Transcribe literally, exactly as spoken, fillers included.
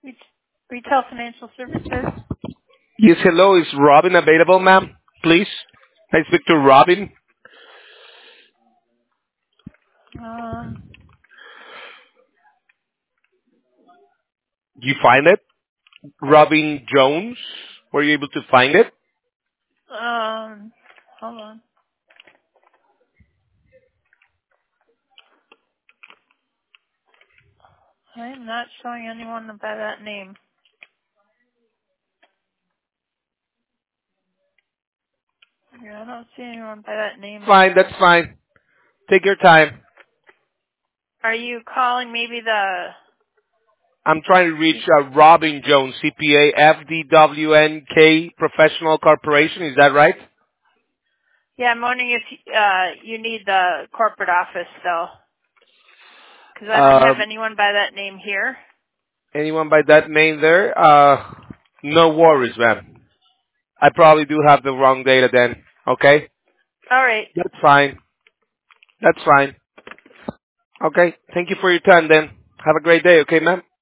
Retail Financial Services. Yes, hello. Is Robin available, ma'am? Please. I speak to Robin. Um, You find it? Robin Jones? Were you able to find it? um, hold on. I'm not showing anyone by that name. Yeah, I don't see anyone by that name Fine, here. that's fine. Take your time. Are you calling maybe the... I'm trying to reach uh, Robin Jones, C P A, F D W N K Professional Corporation. Is that right? Yeah, I'm wondering if uh, you need the corporate office, though. Because I don't have Um, anyone by that name here. anyone by that name there? Uh, no worries, ma'am. I probably do have the wrong data then. Okay? All right. That's fine. That's fine. Okay. Thank you for your time then. Have a great day, okay, ma'am?